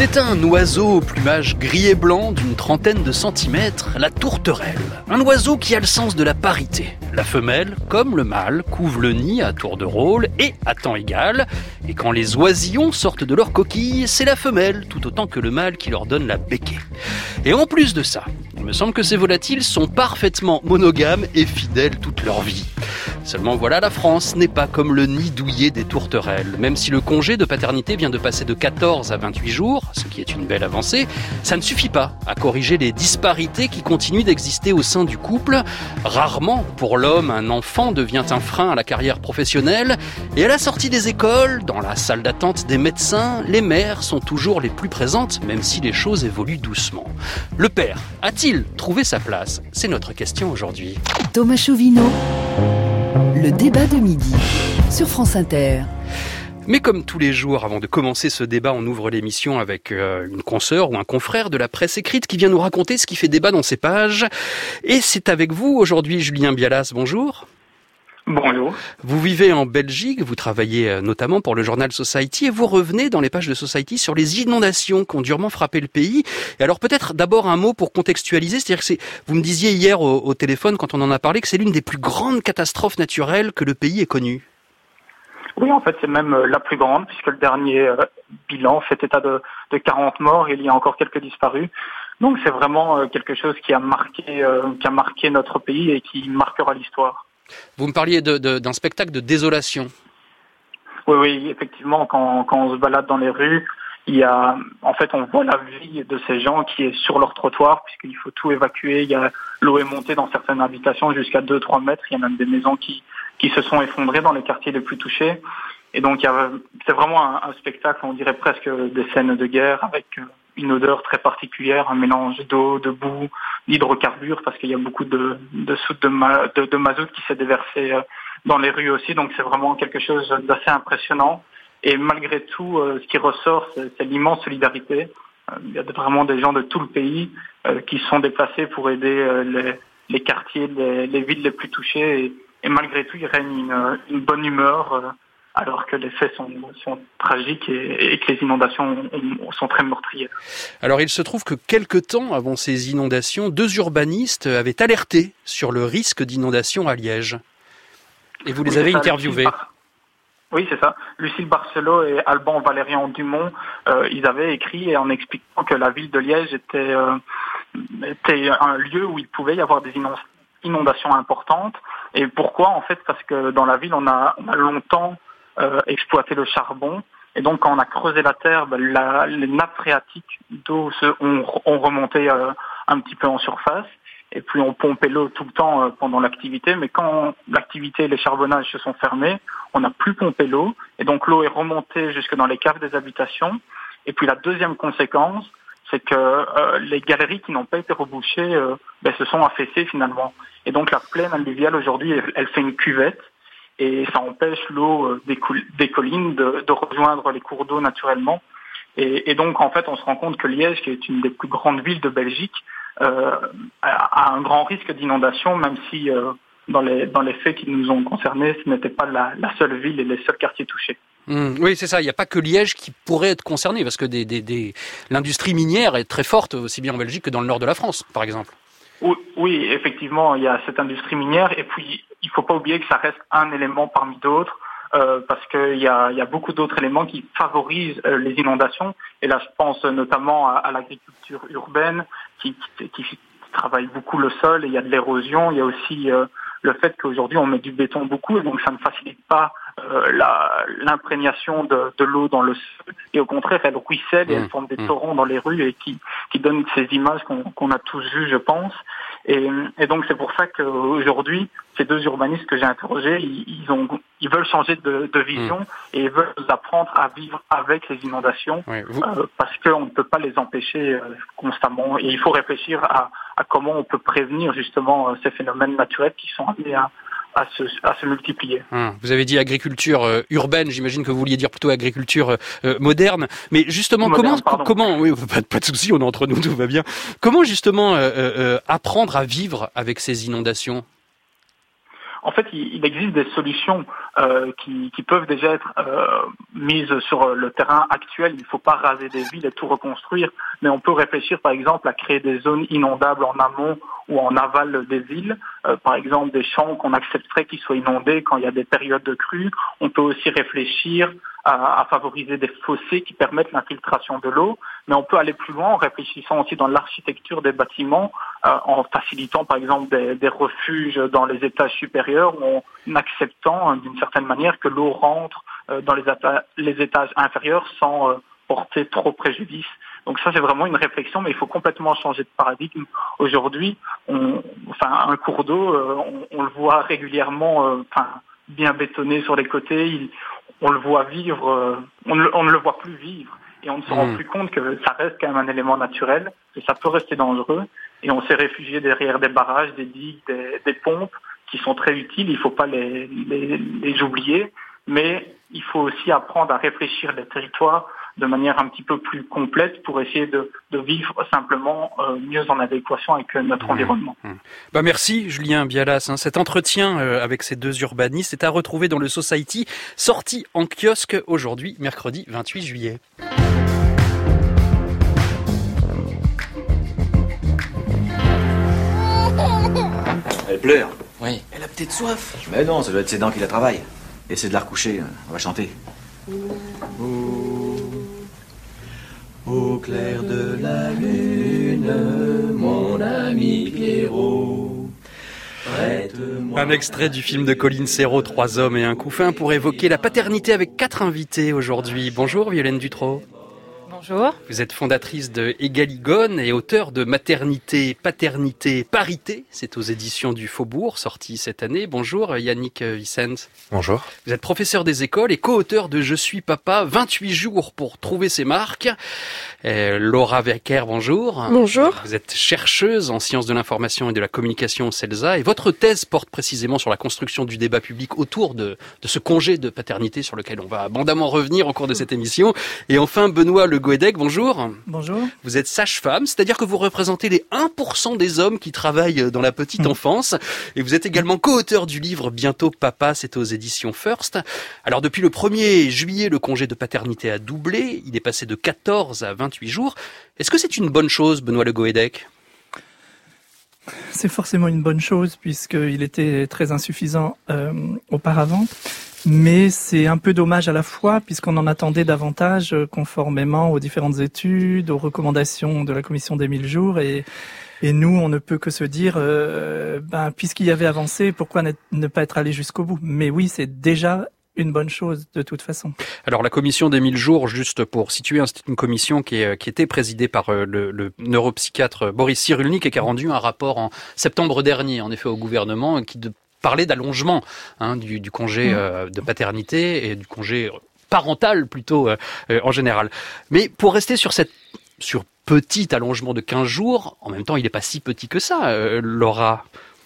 C'est un oiseau au plumage gris et blanc d'une trentaine de centimètres, la tourterelle. Un oiseau qui a le sens de la parité. La femelle, comme le mâle, couve le nid à tour de rôle et à temps égal. Et quand les oisillons sortent de leur coquille, c'est la femelle, tout autant que le mâle, qui leur donne la béquée. Et en plus de ça, il me semble que ces volatiles sont parfaitement monogames et fidèles toute leur vie. Seulement voilà, la France n'est pas comme le nid douillet des tourterelles. Même si le congé de paternité vient de passer de 14 à 28 jours, ce qui est une belle avancée, ça ne suffit pas à corriger les disparités qui continuent d'exister au sein du couple. Rarement, pour l'homme, un enfant devient un frein à la carrière professionnelle. Et à la sortie des écoles, dans la salle d'attente des médecins, les mères sont toujours les plus présentes, même si les choses évoluent doucement. Le père a-t-il trouvé sa place ? C'est notre question aujourd'hui. Thomas Chauvineau, le débat de midi sur France Inter. Mais comme tous les jours, avant de commencer ce débat, on ouvre l'émission avec une consoeur ou un confrère de la presse écrite qui vient nous raconter ce qui fait débat dans ses pages. Et c'est avec vous aujourd'hui, Julien Bialas. Bonjour. Bonjour. Vous vivez en Belgique, vous travaillez notamment pour le journal Society et vous revenez dans les pages de Society sur les inondations qui ont durement frappé le pays. Et alors peut-être d'abord un mot pour contextualiser, c'est-à-dire que vous me disiez hier au téléphone quand on en a parlé que c'est l'une des plus grandes catastrophes naturelles que le pays ait connues. Oui, en fait, c'est même la plus grande, puisque le dernier bilan fait état de 40 morts et il y a encore quelques disparus. Donc c'est vraiment quelque chose qui a marqué notre pays et qui marquera l'histoire. Vous me parliez d'un spectacle de désolation. Oui, effectivement, quand on se balade dans les rues, on voit la vie de ces gens qui est sur leur trottoir, puisqu'il faut tout évacuer. L'eau est montée dans certaines habitations jusqu'à 2-3 mètres. Il y a même des maisons qui se sont effondrées dans les quartiers les plus touchés. Et donc, c'est vraiment un spectacle, on dirait presque des scènes de guerre, avec une odeur très particulière, un mélange d'eau, de boue, d'hydrocarbures, parce qu'il y a beaucoup de soute de mazout qui s'est déversé dans les rues aussi. Donc, c'est vraiment quelque chose d'assez impressionnant. Et malgré tout, ce qui ressort, c'est l'immense solidarité. Il y a vraiment des gens de tout le pays qui se sont déplacés pour aider les quartiers, les villes les plus touchées. Et malgré tout, il règne une bonne humeur, alors que les faits sont tragiques et que les inondations sont très meurtrières. Alors, il se trouve que quelque temps avant ces inondations, 2 urbanistes avaient alerté sur le risque d'inondation à Liège. Et vous les avez interviewés. Oui, c'est ça. Lucille Barcelot et Alban Valérian Dumont, ils avaient écrit en expliquant que la ville de Liège était un lieu où il pouvait y avoir des inondations importantes. Et pourquoi ? En fait, parce que dans la ville, on a longtemps exploité le charbon. Et donc, quand on a creusé la terre, les nappes phréatiques d'eau ont remonté un petit peu en surface. Et puis, on pompait l'eau tout le temps pendant l'activité. Mais quand l'activité et les charbonnages se sont fermés, on n'a plus pompé l'eau. Et donc, l'eau est remontée jusque dans les caves des habitations. Et puis, la deuxième conséquence, c'est que les galeries qui n'ont pas été rebouchées se sont affaissées finalement. Et donc, la plaine alluviale, aujourd'hui, elle fait une cuvette. Et ça empêche l'eau des collines de rejoindre les cours d'eau naturellement. Et donc, en fait, on se rend compte que Liège, qui est une des plus grandes villes de Belgique, a un grand risque d'inondation, même si dans les faits qui nous ont concernés, ce n'était pas la seule ville et les seuls quartiers touchés. Oui, c'est ça. Il n'y a pas que Liège qui pourrait être concerné, parce que l'industrie minière est très forte, aussi bien en Belgique que dans le nord de la France, par exemple. Oui, effectivement, il y a cette industrie minière, et puis il ne faut pas oublier que ça reste un élément parmi d'autres, parce qu'il y a beaucoup d'autres éléments qui favorisent les inondations. Et là, je pense notamment à l'agriculture urbaine qui travaille beaucoup le sol, et il y a de l'érosion. Il y a aussi le fait qu'aujourd'hui on met du béton beaucoup, et donc ça ne facilite pas l'imprégnation de l'eau dans le sol, et au contraire elle ruisselle et elle forme des torrents dans les rues, et qui donnent ces images qu'on a tous vues, je pense. Et donc c'est pour ça qu'aujourd'hui ces 2 urbanistes que j'ai interrogés, ils veulent changer de vision, et ils veulent nous apprendre à vivre avec les inondations, parce qu'on ne peut pas les empêcher constamment, et il faut réfléchir à comment on peut prévenir justement ces phénomènes naturels qui sont amenés à se multiplier. Vous avez dit agriculture urbaine, j'imagine que vous vouliez dire plutôt agriculture moderne. Mais justement, comment oui, pas de souci, on est entre nous, tout va bien. Comment justement apprendre à vivre avec ces inondations ? En fait, il existe des solutions qui peuvent déjà être mises sur le terrain actuel. Il ne faut pas raser des villes et tout reconstruire, mais on peut réfléchir par exemple à créer des zones inondables en amont ou en aval des villes, par exemple des champs qu'on accepterait qu'ils soient inondés quand il y a des périodes de crue. On peut aussi réfléchir à favoriser des fossés qui permettent l'infiltration de l'eau, mais on peut aller plus loin en réfléchissant aussi dans l'architecture des bâtiments, en facilitant par exemple des refuges dans les étages supérieurs ou en acceptant d'une certaine manière que l'eau rentre dans les étages inférieurs sans porter trop préjudice. Donc ça, c'est vraiment une réflexion, mais il faut complètement changer de paradigme. Aujourd'hui, un cours d'eau, on le voit régulièrement bien bétonné sur les côtés, on le voit vivre, on ne le voit plus vivre. Et on ne se rend plus compte que ça reste quand même un élément naturel, que ça peut rester dangereux. Et on s'est réfugié derrière des barrages, des digues, des pompes qui sont très utiles. Il ne faut pas les oublier. Mais il faut aussi apprendre à réfléchir les territoires de manière un petit peu plus complète pour essayer de vivre simplement mieux en adéquation avec notre environnement. Merci Julien Bialas. Cet entretien avec ces deux urbanistes est à retrouver dans le Society, sorti en kiosque aujourd'hui, mercredi 28 juillet. Elle pleure. Oui. Elle a peut-être soif. Mais non, ça doit être ses dents qui la travaillent. Essaie de la recoucher, on va chanter. Au clair de la lune, mon ami Pierrot. Un extrait du film de Colin Serrault, 3 hommes et un couffin, pour évoquer la paternité avec 4 invités aujourd'hui. Bonjour Violaine Dutrot. Bonjour. Vous êtes fondatrice de Égalité et auteure de Maternité, Paternité, Parité. C'est aux éditions du Faubourg, sorti cette année. Bonjour Yannick Vicente. Bonjour. Vous êtes professeur des écoles et co-auteur de Je suis papa, 28 jours pour trouver ses marques. Laura Wecker, bonjour. Bonjour. Vous êtes chercheuse en sciences de l'information et de la communication au CELSA et votre thèse porte précisément sur la construction du débat public autour de ce congé de paternité sur lequel on va abondamment revenir au cours de cette émission. Et enfin, Benoît Le Goëdec, bonjour. Bonjour. Vous êtes sage-femme, c'est-à-dire que vous représentez les 1% des hommes qui travaillent dans la petite enfance. Et vous êtes également co-auteur du livre Bientôt Papa, c'est aux éditions First. Alors depuis le 1er juillet, le congé de paternité a doublé. Il est passé de 14 à 28 jours. Est-ce que c'est une bonne chose, Benoît Le Goëdec ? C'est forcément une bonne chose puisqu'il était très insuffisant auparavant. Mais c'est un peu dommage à la fois puisqu'on en attendait davantage conformément aux différentes études, aux recommandations de la commission des 1000 jours et nous, on ne peut que se dire, puisqu'il y avait avancé, pourquoi ne pas être allé jusqu'au bout ? Mais oui, c'est déjà une bonne chose de toute façon. Alors la commission des 1000 jours, juste pour situer, c'est une commission qui était présidée par le neuropsychiatre Boris Cyrulnik et qui a rendu un rapport en septembre dernier, en effet, au gouvernement, qui parlait d'allongement du congé de paternité et du congé parental plutôt en général. Mais pour rester sur petit allongement de 15 jours, en même temps, il n'est pas si petit que ça, Laura.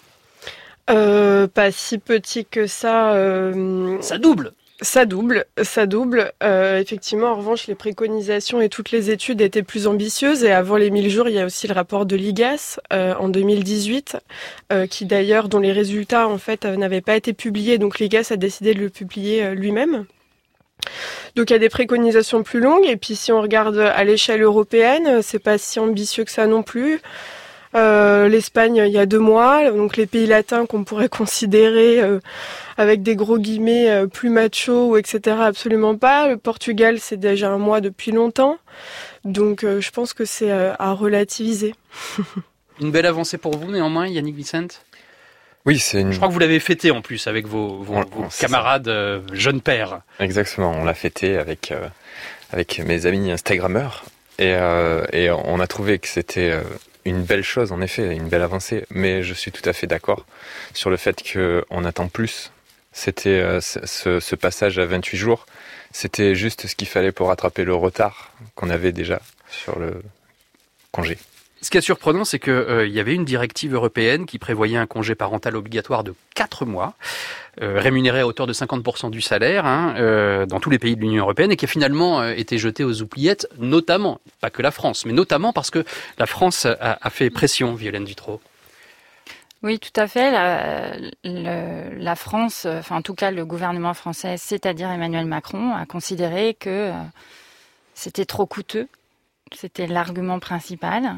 Pas si petit que ça. Ça double. Ça double. Effectivement, en revanche, les préconisations et toutes les études étaient plus ambitieuses. Et avant les 1000 jours, il y a aussi le rapport de l'IGAS en 2018, dont les résultats en fait n'avaient pas été publiés. Donc l'IGAS a décidé de le publier lui-même. Donc il y a des préconisations plus longues. Et puis si on regarde à l'échelle européenne, c'est pas si ambitieux que ça non plus. L'Espagne il y a 2 mois, donc les pays latins qu'on pourrait considérer avec des gros guillemets plus machos, etc. Absolument pas. Le Portugal c'est déjà 1 mois depuis longtemps, donc je pense que c'est à relativiser. Une belle avancée pour vous néanmoins, Yannick Vicente. Oui, je crois que vous l'avez fêté en plus avec vos camarades jeunes pères. Exactement, on l'a fêté avec mes amis Instagrammeurs et on a trouvé que c'était une belle chose, en effet, une belle avancée, mais je suis tout à fait d'accord sur le fait qu'on attend plus. C'était ce passage à 28 jours, c'était juste ce qu'il fallait pour rattraper le retard qu'on avait déjà sur le congé. Ce qui est surprenant, c'est qu'il y avait une directive européenne qui prévoyait un congé parental obligatoire de 4 mois, rémunéré à hauteur de 50% du salaire dans tous les pays de l'Union européenne et qui a finalement été jeté aux oubliettes, notamment, pas que la France, mais notamment parce que la France a fait pression, Violaine Dutrot. Oui, tout à fait. La France, enfin en tout cas le gouvernement français, c'est-à-dire Emmanuel Macron, a considéré que c'était trop coûteux. C'était l'argument principal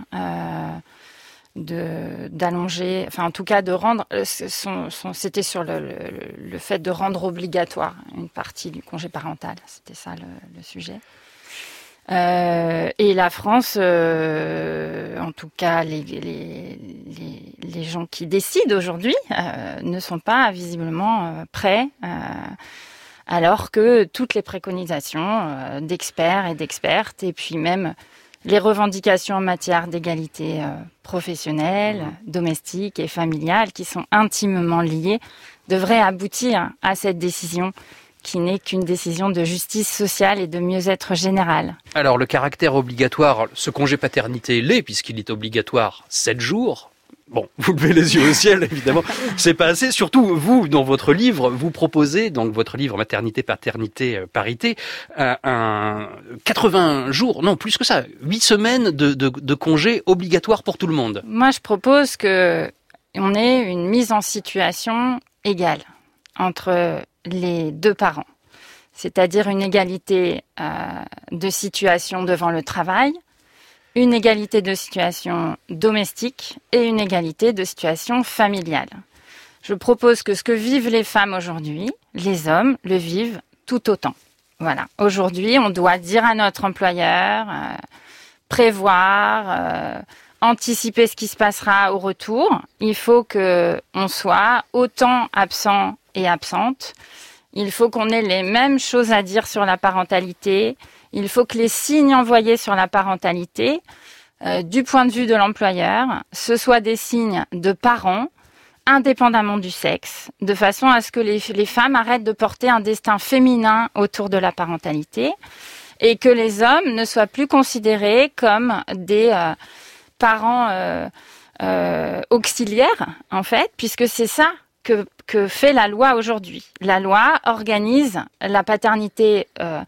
d'allonger, enfin en tout cas de rendre. C'était sur le fait de rendre obligatoire une partie du congé parental. C'était ça le sujet. Et la France, en tout cas les gens qui décident aujourd'hui, ne sont pas visiblement prêts, alors que toutes les préconisations d'experts et d'expertes, et puis même les revendications en matière d'égalité professionnelle, domestique et familiale, qui sont intimement liées, devraient aboutir à cette décision qui n'est qu'une décision de justice sociale et de mieux-être général. Alors, le caractère obligatoire, ce congé paternité l'est, puisqu'il est obligatoire 7 jours. Bon, vous levez les yeux au ciel, évidemment. C'est pas assez. Surtout, vous, dans votre livre, vous proposez, donc votre livre Maternité, Paternité, Parité, un 80 jours, non, plus que ça, 8 semaines de congé obligatoire pour tout le monde. Moi, je propose que on ait une mise en situation égale entre les deux parents, c'est-à-dire une égalité de situation devant le travail, une égalité de situation domestique et une égalité de situation familiale. Je propose que ce que vivent les femmes aujourd'hui, les hommes le vivent tout autant. Voilà. Aujourd'hui, on doit dire à notre employeur, prévoir, anticiper ce qui se passera au retour. Il faut que on soit autant absent et absente. Il faut qu'on ait les mêmes choses à dire sur la parentalité. Il faut que les signes envoyés sur la parentalité, du point de vue de l'employeur, ce soient des signes de parents, indépendamment du sexe, de façon à ce que les femmes arrêtent de porter un destin féminin autour de la parentalité et que les hommes ne soient plus considérés comme des parents auxiliaires, en fait, puisque c'est ça que fait la loi aujourd'hui. La loi organise la parentalité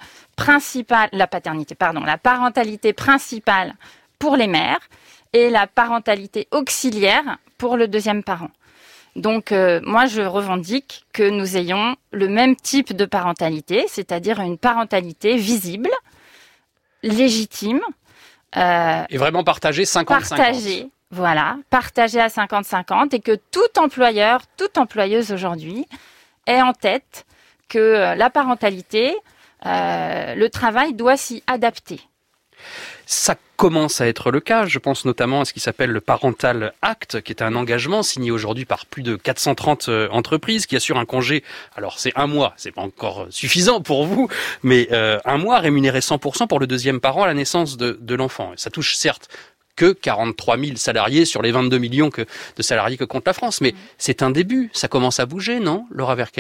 principale pour les mères et la parentalité auxiliaire pour le deuxième parent. Donc, moi, je revendique que nous ayons le même type de parentalité, c'est-à-dire une parentalité visible, légitime. Et vraiment partagée 50-50. Partagée à 50-50 et que tout employeur, toute employeuse aujourd'hui ait en tête que la parentalité, le travail doit s'y adapter. Ça commence à être le cas. Je pense notamment à ce qui s'appelle le Parental Act, qui est un engagement signé aujourd'hui par plus de 430 entreprises qui assure un congé. Alors c'est 1 mois, c'est pas encore suffisant pour vous, mais 1 mois rémunéré 100% pour le deuxième parent à la naissance de l'enfant. Ça touche certes que 43 000 salariés sur les 22 millions de salariés que compte la France, mais c'est un début. Ça commence à bouger, non, Laura Verker ?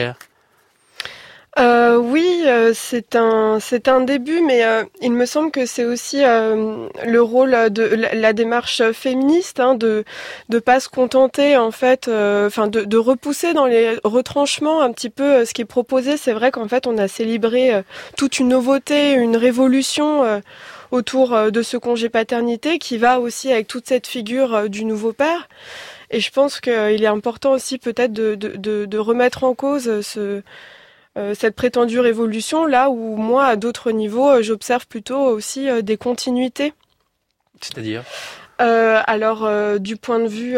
Oui, c'est un début, mais il me semble que c'est aussi le rôle de la démarche féministe, de pas se contenter en fait, de repousser dans les retranchements un petit peu ce qui est proposé. C'est vrai qu'en fait on a célébré toute une nouveauté, une révolution autour de ce congé paternité qui va aussi avec toute cette figure du nouveau père. Et je pense qu'il est important aussi peut-être de remettre en cause cette prétendue révolution, là où moi, à d'autres niveaux, j'observe plutôt aussi des continuités. C'est-à-dire du point de vue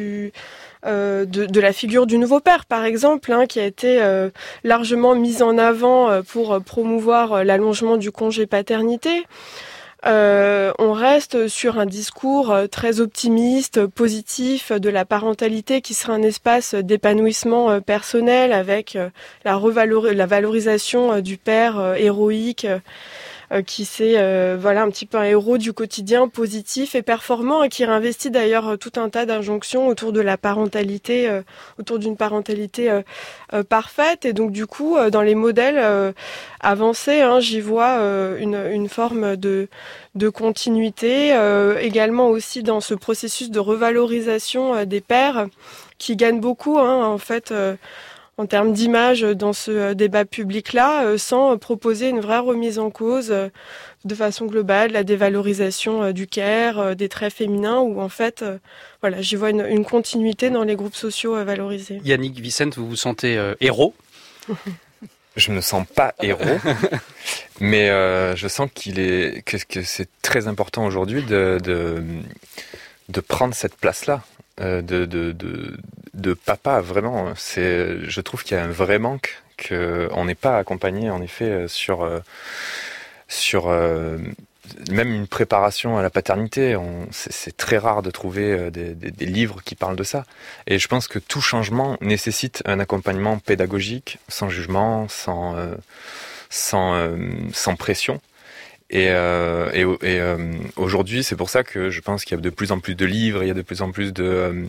de la figure du nouveau père, par exemple, qui a été largement mise en avant pour promouvoir l'allongement du congé paternité. On reste sur un discours très optimiste, positif de la parentalité qui sera un espace d'épanouissement personnel avec la valorisation du père héroïque qui c'est un petit peu un héros du quotidien positif et performant et qui réinvestit d'ailleurs tout un tas d'injonctions autour de la parentalité, autour d'une parentalité parfaite. Et donc du coup, dans les modèles avancés, j'y vois une forme de continuité, également aussi dans ce processus de revalorisation des pères qui gagnent beaucoup en fait en termes d'image dans ce débat public-là, sans proposer une vraie remise en cause de façon globale, la dévalorisation du care, des traits féminins, où en fait, voilà, j'y vois une continuité dans les groupes sociaux valorisés. Yannick Vicente, vous vous sentez héros? Je ne me sens pas héros, mais je sens que c'est très important aujourd'hui de prendre cette place-là, de papa, vraiment. Je trouve qu'il y a un vrai manque, qu'on n'est pas accompagné, en effet, sur même une préparation à la paternité. C'est très rare de trouver des livres qui parlent de ça. Et je pense que tout changement nécessite un accompagnement pédagogique, sans jugement, sans pression. Et aujourd'hui, c'est pour ça que je pense qu'il y a de plus en plus de livres, il y a de plus en plus de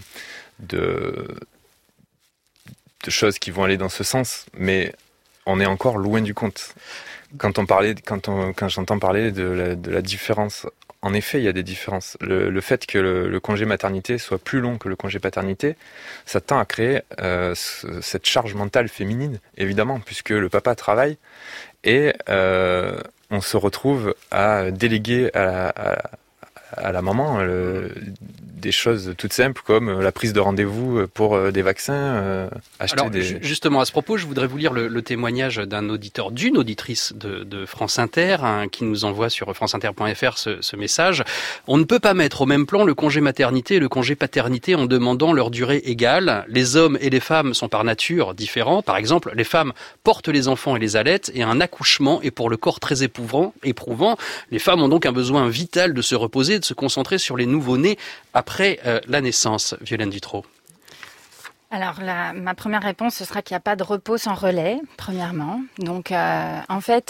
choses qui vont aller dans ce sens, mais on est encore loin du compte. Quand j'entends parler de la différence, en effet, il y a des différences. Le fait que le congé maternité soit plus long que le congé paternité, ça tend à créer cette charge mentale féminine, évidemment, puisque le papa travaille et on se retrouve à déléguer à la maman des choses toutes simples comme la prise de rendez-vous pour des vaccins, Justement, à ce propos, je voudrais vous lire le témoignage d'une auditrice de France Inter, qui nous envoie sur franceinter.fr ce message. On ne peut pas mettre au même plan le congé maternité et le congé paternité en demandant leur durée égale. Les hommes et les femmes sont par nature différents. Par exemple, les femmes portent les enfants et les allaitent et un accouchement est pour le corps très éprouvant. Les femmes ont donc un besoin vital de se reposer et de se concentrer sur les nouveau-nés après la naissance. Violaine Dutrot. Alors, ma première réponse, ce sera qu'il n'y a pas de repos sans relais, premièrement. Donc, en fait,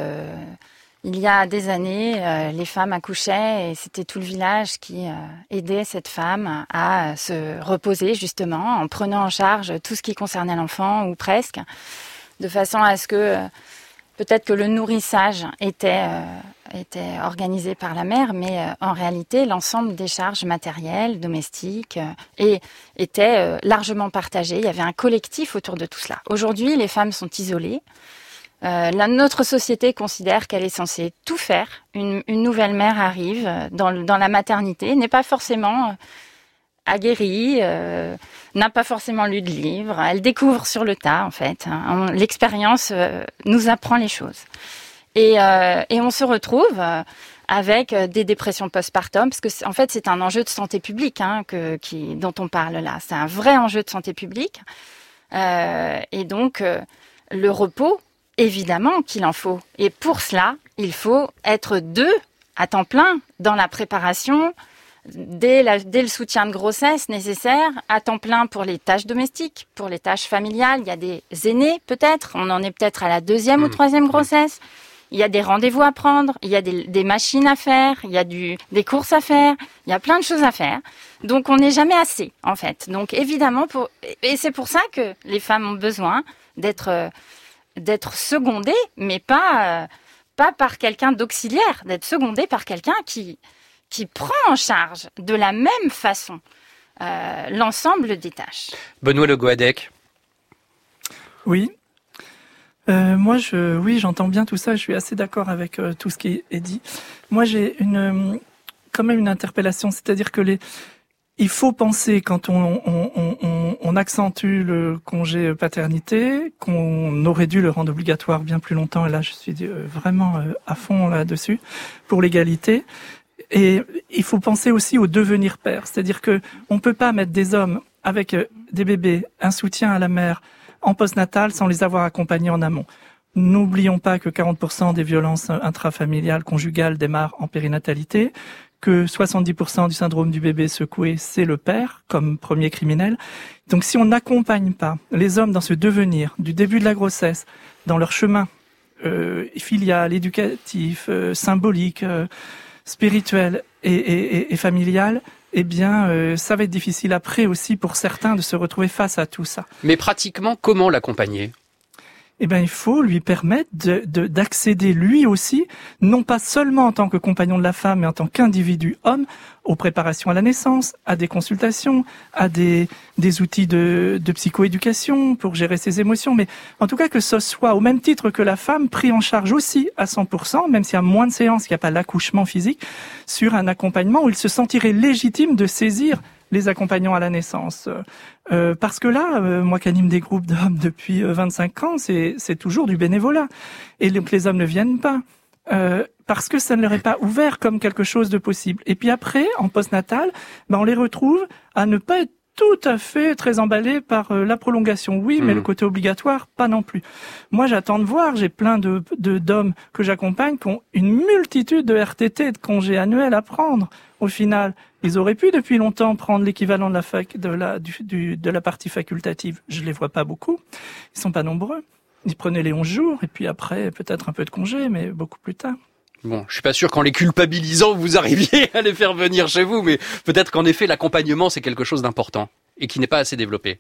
il y a des années, les femmes accouchaient et c'était tout le village qui aidait cette femme à se reposer, justement, en prenant en charge tout ce qui concernait l'enfant, ou presque, de façon à ce que peut-être que le nourrissage était organisé par la mère, mais en réalité, l'ensemble des charges matérielles, domestiques, était largement partagé. Il y avait un collectif autour de tout cela. Aujourd'hui, les femmes sont isolées. Notre société considère qu'elle est censée tout faire. Une nouvelle mère arrive dans la maternité, n'est pas forcément aguerrie, n'a pas forcément lu de livres. Elle découvre sur le tas, en fait. L'expérience nous apprend les choses. Et on se retrouve avec des dépressions postpartum, parce que en fait c'est un enjeu de santé publique dont on parle là. C'est un vrai enjeu de santé publique. Et donc le repos, évidemment qu'il en faut. Et pour cela, il faut être deux à temps plein dans la préparation, dès le soutien de grossesse nécessaire, à temps plein pour les tâches domestiques, pour les tâches familiales. Il y a des aînés peut-être, on en est peut-être à la 2e ou 3e grossesse. Il y a des rendez-vous à prendre, il y a des machines à faire, il y a des courses à faire, il y a plein de choses à faire. Donc on n'est jamais assez, en fait. Donc évidemment, et c'est pour ça que les femmes ont besoin d'être secondées, mais pas par quelqu'un d'auxiliaire, d'être secondées par quelqu'un qui prend en charge de la même façon l'ensemble des tâches. Benoît Le Goadec. Oui. Moi, j'entends bien tout ça. Je suis assez d'accord avec tout ce qui est dit. Moi, j'ai quand même une interpellation, c'est-à-dire que il faut penser quand on accentue le congé paternité, qu'on aurait dû le rendre obligatoire bien plus longtemps. Et là, je suis vraiment à fond là-dessus pour l'égalité. Et il faut penser aussi au devenir père, c'est-à-dire que on peut pas mettre des hommes avec des bébés, un soutien à la mère en postnatal sans les avoir accompagnés en amont. N'oublions pas que 40% des violences intrafamiliales conjugales démarrent en périnatalité, que 70% du syndrome du bébé secoué, c'est le père comme premier criminel. Donc si on n'accompagne pas les hommes dans ce devenir du début de la grossesse, dans leur chemin filial, éducatif, symbolique, spirituel et familial, eh bien, ça va être difficile après aussi pour certains de se retrouver face à tout ça. Mais pratiquement, comment l'accompagner ? eh ben, il faut lui permettre d'accéder lui aussi, non pas seulement en tant que compagnon de la femme, mais en tant qu'individu homme, aux préparations à la naissance, à des consultations, à des outils de psychoéducation pour gérer ses émotions, mais en tout cas que ce soit au même titre que la femme pris en charge aussi à 100%, même s'il y a moins de séances, qu'il n'y a pas l'accouchement physique, sur un accompagnement où il se sentirait légitime de saisir les accompagnants à la naissance. Parce que là, moi qui anime des groupes d'hommes depuis 25 ans, c'est toujours du bénévolat. Et donc les hommes ne viennent pas. Parce que ça ne leur est pas ouvert comme quelque chose de possible. Et puis après, en postnatal, on les retrouve à ne pas être tout à fait très emballés par la prolongation. Oui, mais le côté obligatoire, pas non plus. Moi, j'attends de voir. J'ai plein d'hommes que j'accompagne qui ont une multitude de RTT, de congés annuels à prendre. Au final, ils auraient pu depuis longtemps prendre l'équivalent de la partie facultative. Je les vois pas beaucoup. Ils sont pas nombreux. Ils prenaient les 11 jours et puis après, peut-être un peu de congé, mais beaucoup plus tard. Bon, je suis pas sûr qu'en les culpabilisant, vous arriviez à les faire venir chez vous, mais peut-être qu'en effet, l'accompagnement, c'est quelque chose d'important et qui n'est pas assez développé.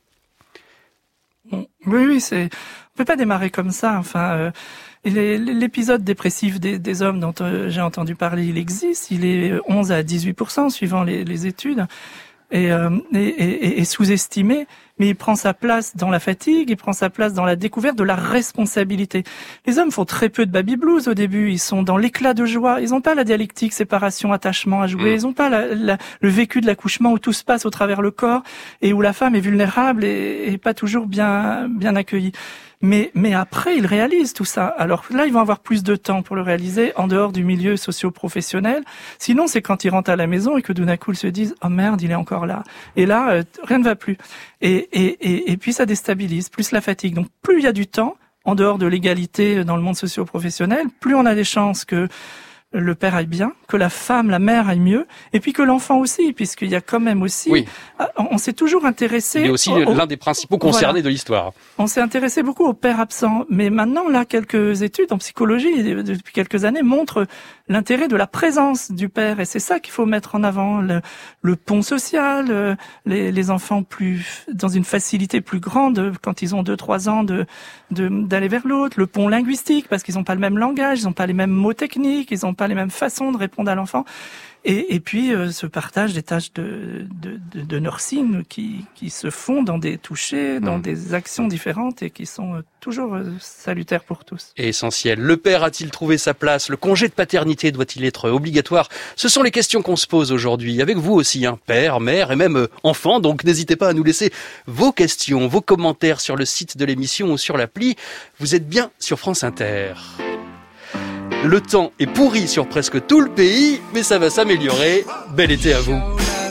Oui, on peut pas démarrer comme ça. Enfin, l'épisode dépressif des hommes dont j'ai entendu parler, il existe. Il est 11 à 18% suivant les études et sous-estimé. Mais il prend sa place dans la fatigue, il prend sa place dans la découverte de la responsabilité. Les hommes font très peu de baby blues au début, ils sont dans l'éclat de joie, ils n'ont pas la dialectique, séparation, attachement à jouer, ils n'ont pas le vécu de l'accouchement où tout se passe au travers le corps et où la femme est vulnérable et pas toujours bien accueillie. Mais après, ils réalisent tout ça. Alors là, ils vont avoir plus de temps pour le réaliser en dehors du milieu socio-professionnel. Sinon, c'est quand ils rentrent à la maison et que d'un coup, ils se disent « Oh merde, il est encore là ». Et là, rien ne va plus. Et puis, ça déstabilise, plus la fatigue. Donc, plus il y a du temps, en dehors de l'égalité dans le monde socio-professionnel, plus on a des chances que le père aille bien, que la femme, la mère aille mieux, et puis que l'enfant aussi, puisqu'il y a quand même aussi... Oui. On s'est toujours intéressé... Il est aussi l'un des principaux concernés de l'histoire. On s'est intéressé beaucoup au père absent, mais maintenant, là, quelques études en psychologie, depuis quelques années, montrent l'intérêt de la présence du père, et c'est ça qu'il faut mettre en avant, le pont social, les enfants dans une facilité plus grande, quand ils ont 2-3 ans, d'aller vers l'autre, le pont linguistique, parce qu'ils n'ont pas le même langage, ils n'ont pas les mêmes mots techniques, ils n'ont pas les mêmes façons de répondre à l'enfant. Et puis ce partage des tâches de nursing qui se font dans des touchés, dans des actions différentes et qui sont toujours salutaires pour tous. Et essentiel. Le père a-t-il trouvé sa place? Le congé de paternité doit-il être obligatoire? Ce sont les questions qu'on se pose aujourd'hui. Avec vous aussi, père, mère et même enfant. Donc n'hésitez pas à nous laisser vos questions, vos commentaires sur le site de l'émission ou sur l'appli. Vous êtes bien sur France Inter. Le temps est pourri sur presque tout le pays, mais ça va s'améliorer. Bel été à vous.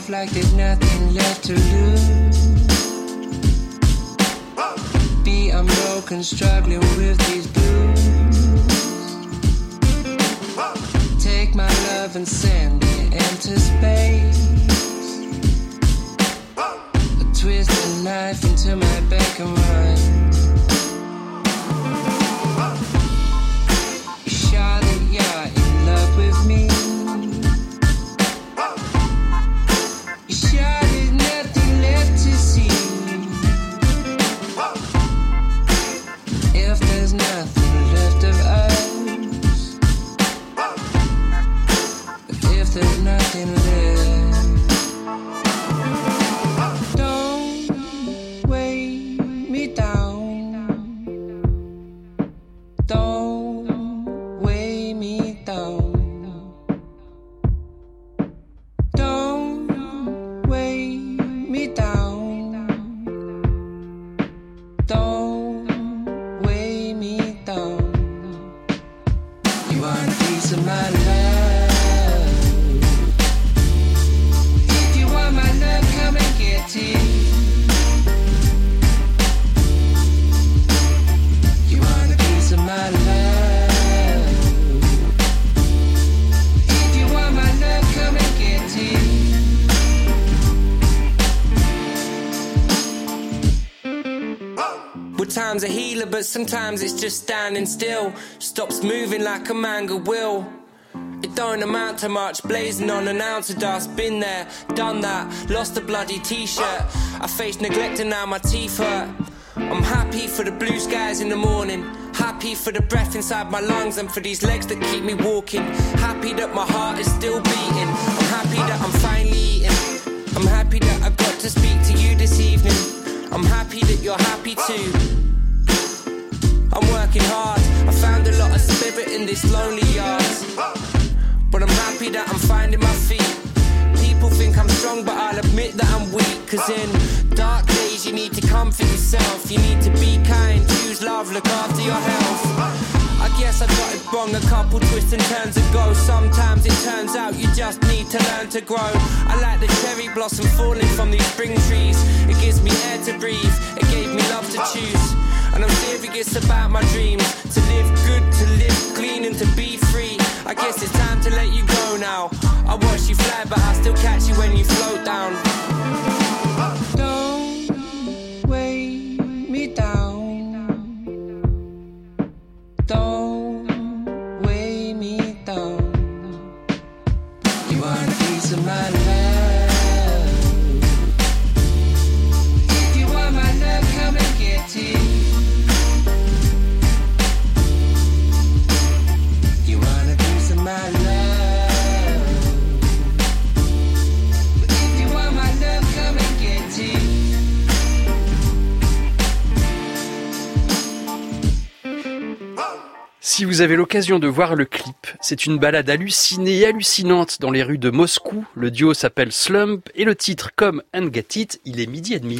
Time's a healer, but sometimes it's just standing still. Stops moving like a manga will. It don't amount to much, blazing on an ounce of dust. Been there, done that, lost a bloody t-shirt. I face neglect and now my teeth hurt. I'm happy for the blue skies in the morning. Happy for the breath inside my lungs and for these legs that keep me walking. Happy that my heart is still beating. I'm happy that I'm finally eating. I'm happy that I got to speak to you this evening. I'm happy that you're happy too. I'm working hard. I found a lot of spirit in this lonely yard. But I'm happy that I'm finding my feet. People think I'm strong, but I'll admit that I'm weak. Cause in dark days you need to comfort yourself. You need to be kind, choose love, look after your health. I guess I got it wrong a couple twists and turns ago. Sometimes it turns out you just need to learn to grow. I like the cherry blossom falling from these spring trees. It gives me air to breathe, it gave me love to choose. And I'm serious about my dreams. To live good, to live clean and to be free. I guess it's time to let you go now. I watch you fly but I still catch you when you float down. Don't weigh me down. Don't weigh me down. You want a piece of my love. If you want my love, come and get it. You want a piece of my love. If you want my love, come and get it. Si vous avez l'occasion de voir le clip, c'est une balade hallucinée et hallucinante dans les rues de Moscou. Le duo s'appelle Slump et le titre Come and Get It, il est 12h30.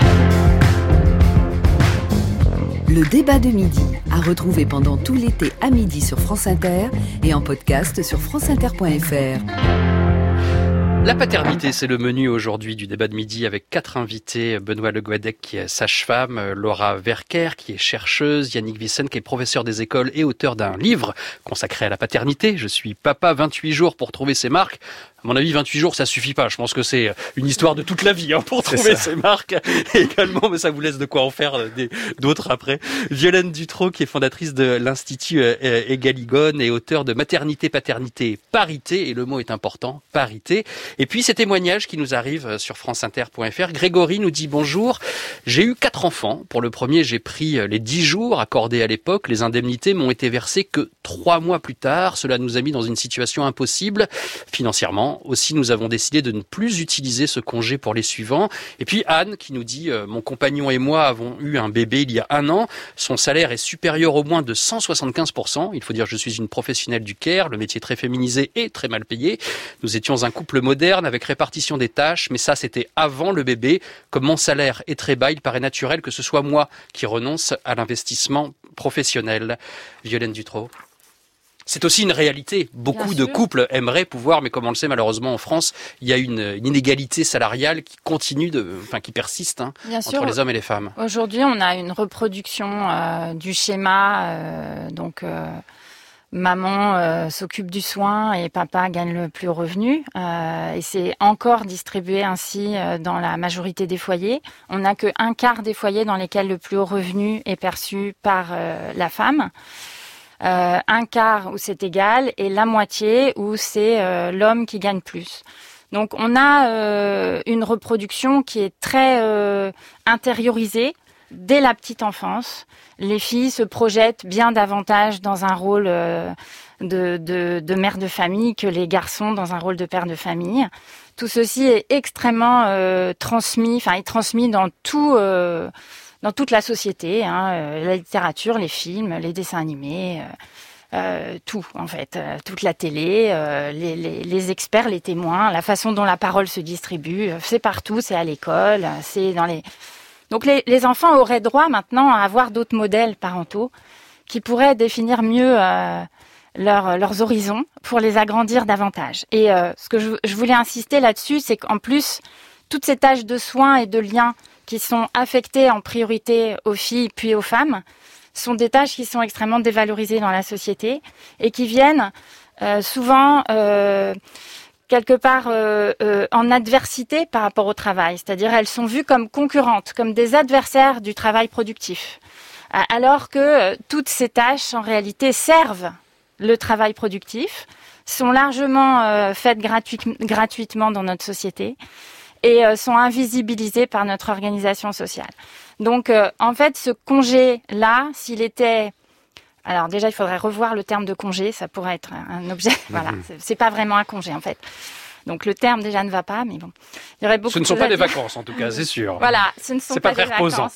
Le débat de midi, à retrouver pendant tout l'été à midi sur France Inter et en podcast sur franceinter.fr. La paternité, c'est le menu aujourd'hui du débat de midi avec 4 invités. Benoît Le Goadec qui est sage-femme, Laura Verker qui est chercheuse, Yannick Vissen qui est professeur des écoles et auteur d'un livre consacré à la paternité. Je suis papa, 28 jours pour trouver ses marques. À mon avis, 28 jours, ça suffit pas. Je pense que c'est une histoire de toute la vie pour trouver ses marques. Et également, mais ça vous laisse de quoi en faire d'autres après. Violaine Dutrot, qui est fondatrice de l'Institut Egaligone et auteur de Maternité, Paternité, Parité. Et le mot est important, parité. Et puis, ces témoignages qui nous arrivent sur franceinter.fr. Grégory nous dit bonjour. J'ai eu 4 enfants. Pour le premier, j'ai pris les 10 jours accordés à l'époque. Les indemnités m'ont été versées que 3 mois plus tard. Cela nous a mis dans une situation impossible financièrement. Aussi, nous avons décidé de ne plus utiliser ce congé pour les suivants. Et puis Anne qui nous dit mon compagnon et moi avons eu un bébé il y a 1 an. Son salaire est supérieur au moins de 175%. Il faut dire que je suis une professionnelle du care, le métier très féminisé et très mal payé. Nous étions un couple moderne avec répartition des tâches, mais ça c'était avant le bébé. Comme mon salaire est très bas, il paraît naturel que ce soit moi qui renonce à l'investissement professionnel. Violaine Dutrot. C'est aussi une réalité. Beaucoup de couples aimeraient pouvoir, mais comme on le sait malheureusement en France, il y a une inégalité salariale qui continue qui persiste entre les hommes et les femmes. Aujourd'hui, on a une reproduction du schéma, maman s'occupe du soin et papa gagne le plus haut revenu. Et c'est encore distribué ainsi dans la majorité des foyers. On n'a que 1/4 des foyers dans lesquels le plus haut revenu est perçu par la femme. 1/4 où c'est égal et la moitié où c'est l'homme qui gagne plus. Donc on a une reproduction qui est très intériorisée dès la petite enfance. Les filles se projettent bien davantage dans un rôle de mère de famille que les garçons dans un rôle de père de famille. Tout ceci est extrêmement transmis dans toute la société, la littérature, les films, les dessins animés, tout en fait, toute la télé, les experts, les témoins, la façon dont la parole se distribue, c'est partout, c'est à l'école, c'est dans les... Donc les enfants auraient droit maintenant à avoir d'autres modèles parentaux qui pourraient définir mieux leurs horizons pour les agrandir davantage. Et ce que je voulais insister là-dessus, c'est qu'en plus, toutes ces tâches de soins et de liens qui sont affectées en priorité aux filles puis aux femmes, sont des tâches qui sont extrêmement dévalorisées dans la société et qui viennent souvent quelque part en adversité par rapport au travail. C'est-à-dire elles sont vues comme concurrentes, comme des adversaires du travail productif. Alors que toutes ces tâches, en réalité, servent le travail productif, sont largement faites gratuitement dans notre société et sont invisibilisées par notre organisation sociale. Donc, en fait, ce congé-là, s'il était... Alors déjà, il faudrait revoir le terme de congé, ça pourrait être un objet. Voilà, c'est pas vraiment un congé, en fait. Donc, le terme déjà ne va pas, mais bon. Il y aurait beaucoup de choses à dire. Ce ne sont pas des vacances, en tout cas, c'est sûr. Voilà, ce ne sont pas des vacances.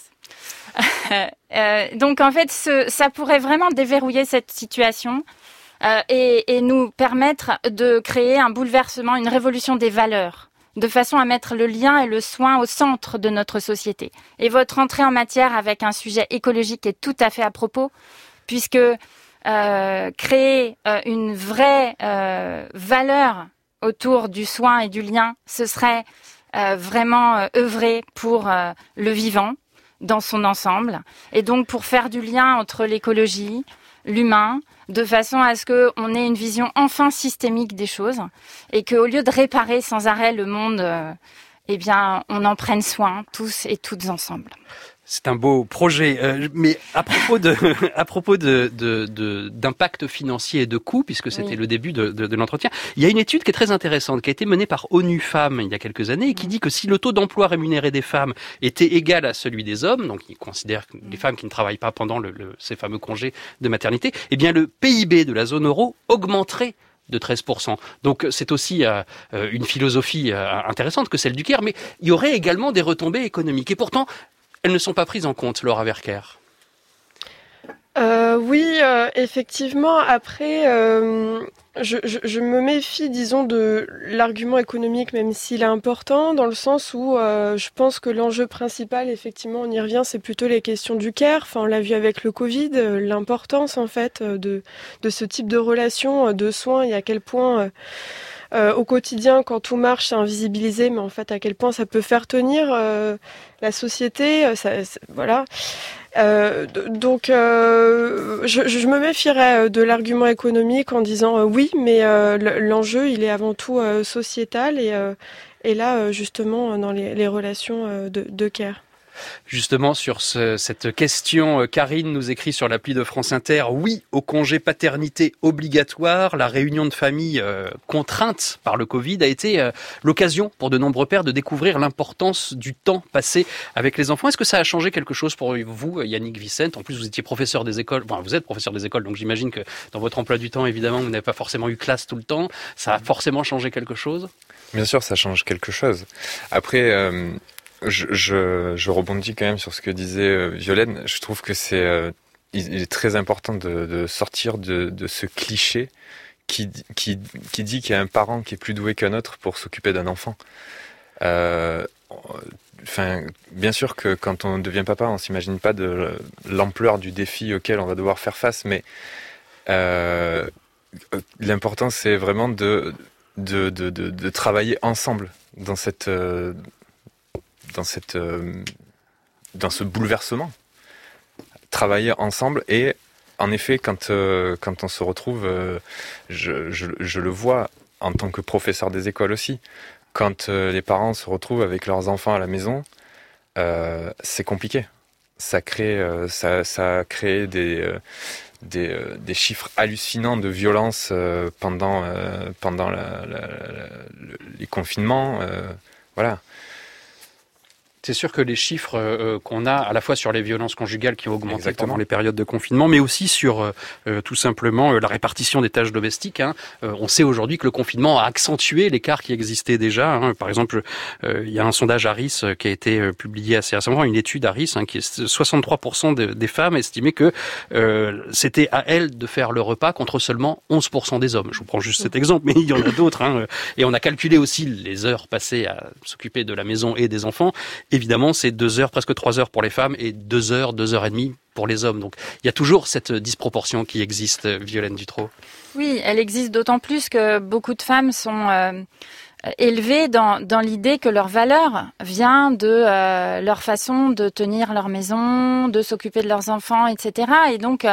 Donc, en fait, ça pourrait vraiment déverrouiller cette situation et nous permettre de créer un bouleversement, une révolution des valeurs, de façon à mettre le lien et le soin au centre de notre société. Et votre entrée en matière avec un sujet écologique est tout à fait à propos, puisque créer une vraie valeur autour du soin et du lien, ce serait vraiment œuvrer pour le vivant dans son ensemble, et donc pour faire du lien entre l'écologie, l'humain, de façon à ce qu'on ait une vision enfin systémique des choses, et qu'au lieu de réparer sans arrêt le monde, eh bien, on en prenne soin, tous et toutes ensemble. C'est un beau projet, mais à propos d'impact financier et de coûts, puisque c'était le début de l'entretien, il y a une étude qui est très intéressante, qui a été menée par ONU Femmes il y a quelques années, et qui dit que si le taux d'emploi rémunéré des femmes était égal à celui des hommes, donc ils considèrent que les femmes qui ne travaillent pas pendant ces fameux congés de maternité, eh bien le PIB de la zone euro augmenterait de 13%. Donc c'est aussi une philosophie intéressante que celle du Caire, mais il y aurait également des retombées économiques. Et pourtant, elles ne sont pas prises en compte, Laura Verker. Oui, effectivement. Après, je me méfie, disons, de l'argument économique, même s'il est important, dans le sens où je pense que l'enjeu principal, effectivement, on y revient, c'est plutôt les questions du care. Enfin, on l'a vu avec le Covid, l'importance, en fait, de ce type de relation, de soins, et à quel point... au quotidien, quand tout marche, c'est invisibilisé, mais en fait, à quel point ça peut faire tenir la société, voilà. Donc, je me méfierais de l'argument économique en disant oui, mais l'enjeu, il est avant tout sociétal et là, justement, dans les relations de care. Justement, sur cette question, Karine nous écrit sur l'appli de France Inter, oui au congé paternité obligatoire. La réunion de famille contrainte par le Covid a été l'occasion pour de nombreux pères de découvrir l'importance du temps passé avec les enfants. Est-ce que ça a changé quelque chose pour vous, Yannick Vicente? En plus, vous étiez professeur des écoles, enfin, vous êtes professeur des écoles, donc j'imagine que dans votre emploi du temps, évidemment, vous n'avez pas forcément eu classe tout le temps. Ça a forcément changé quelque chose? Bien sûr, ça change quelque chose. Après... Je rebondis quand même sur ce que disait Violaine. Je trouve que il est très important de sortir de ce cliché qui dit qu'il y a un parent qui est plus doué qu'un autre pour s'occuper d'un enfant. Bien sûr que quand on devient papa, on s'imagine pas de l'ampleur du défi auquel on va devoir faire face, mais l'important c'est vraiment de travailler ensemble dans ce bouleversement, travailler ensemble. Et en effet, quand on se retrouve, je le vois en tant que professeur des écoles aussi, quand les parents se retrouvent avec leurs enfants à la maison, c'est compliqué. Ça a créé des chiffres hallucinants de violence pendant les confinements. Voilà. C'est sûr que les chiffres qu'on a à la fois sur les violences conjugales qui ont augmenté pendant les périodes de confinement, mais aussi sur tout simplement la répartition des tâches domestiques. On sait aujourd'hui que le confinement a accentué l'écart qui existait déjà. Par exemple, il y a un sondage Harris qui a été publié assez récemment, une étude Harris, qui est 63% des femmes estimaient que c'était à elles de faire le repas contre seulement 11% des hommes. Je vous prends juste cet exemple, mais il y en a d'autres. Et on a calculé aussi les heures passées à s'occuper de la maison et des enfants. Évidemment, c'est 2 heures, presque 3 heures pour les femmes et 2 heures et demie pour les hommes. Donc, il y a toujours cette disproportion qui existe, Violaine Dutrot. Oui, elle existe d'autant plus que beaucoup de femmes sont élevées dans l'idée que leur valeur vient de leur façon de tenir leur maison, de s'occuper de leurs enfants, etc. Et donc,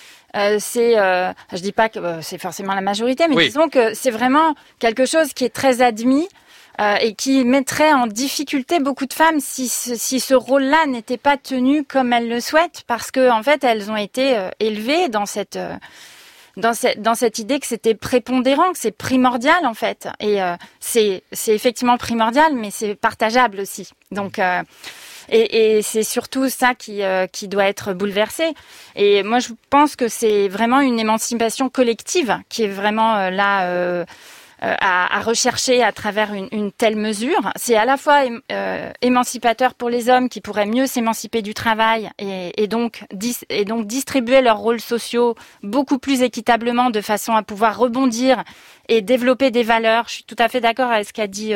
je dis pas que c'est forcément la majorité, mais disons que c'est vraiment quelque chose qui est très admis. Et qui mettrait en difficulté beaucoup de femmes si ce rôle-là n'était pas tenu comme elles le souhaitent, parce que en fait elles ont été élevées dans cette idée que c'était prépondérant, que c'est primordial en fait, et c'est effectivement primordial, mais c'est partageable aussi. Donc Et c'est surtout ça qui doit être bouleversé. Et moi, je pense que c'est vraiment une émancipation collective qui est vraiment là à rechercher à travers une telle mesure. C'est à la fois émancipateur pour les hommes qui pourraient mieux s'émanciper du travail et donc distribuer leurs rôles sociaux beaucoup plus équitablement de façon à pouvoir rebondir et développer des valeurs. Je suis tout à fait d'accord avec ce qu'a dit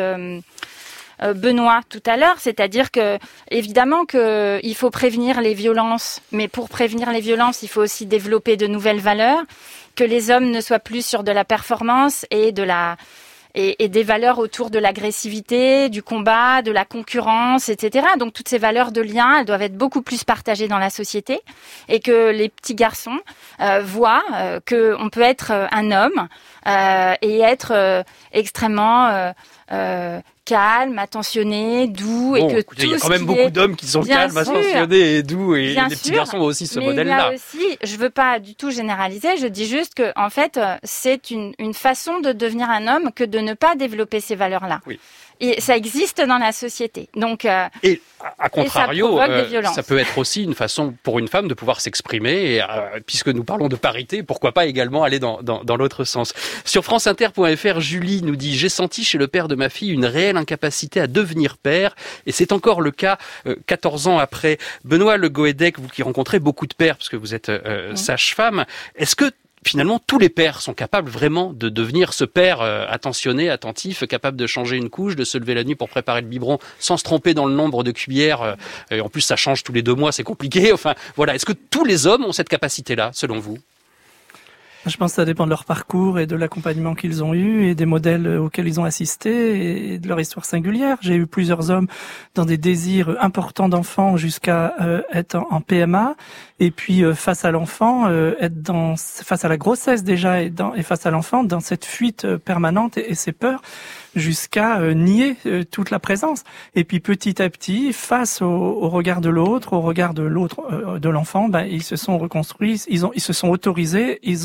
Benoît tout à l'heure, c'est-à-dire que évidemment que il faut prévenir les violences, mais pour prévenir les violences, il faut aussi développer de nouvelles valeurs, que les hommes ne soient plus sur de la performance et des valeurs autour de l'agressivité, du combat, de la concurrence, etc. Donc toutes ces valeurs de lien, elles doivent être beaucoup plus partagées dans la société et que les petits garçons voient qu'on peut être un homme et être extrêmement calme, attentionné, doux, et que tout il y a quand même beaucoup d'hommes qui sont calmes, attentionnés et doux, et les petits garçons ont aussi ce modèle-là. Mais il y a aussi, je veux pas du tout généraliser, je dis juste que en fait, c'est une façon de devenir un homme que de ne pas développer ces valeurs-là. Oui. Et ça existe dans la société. Donc, et à contrario, ça peut être aussi une façon pour une femme de pouvoir s'exprimer. Et puisque nous parlons de parité, pourquoi pas également aller dans l'autre sens. Sur franceinter.fr, Julie nous dit « J'ai senti chez le père de ma fille une réelle incapacité à devenir père. Et c'est encore le cas 14 ans après. » Benoît Le Goëdec, vous qui rencontrez beaucoup de pères, parce que vous êtes sage-femme, est-ce que finalement, tous les pères sont capables vraiment de devenir ce père attentionné, attentif, capable de changer une couche, de se lever la nuit pour préparer le biberon sans se tromper dans le nombre de cuillères. Et en plus, ça change tous les 2 mois, c'est compliqué. Enfin, voilà. Est-ce que tous les hommes ont cette capacité-là, selon vous ? Je pense que ça dépend de leur parcours et de l'accompagnement qu'ils ont eu et des modèles auxquels ils ont assisté et de leur histoire singulière. J'ai eu plusieurs hommes dans des désirs importants d'enfants jusqu'à être en PMA et puis face à l'enfant, être face à la grossesse déjà et face à l'enfant dans cette fuite permanente et ces peurs jusqu'à nier toute la présence. Et puis petit à petit, face au regard de l'autre, au regard de l'autre, de l'enfant, ils se sont reconstruits, ils se sont autorisés, et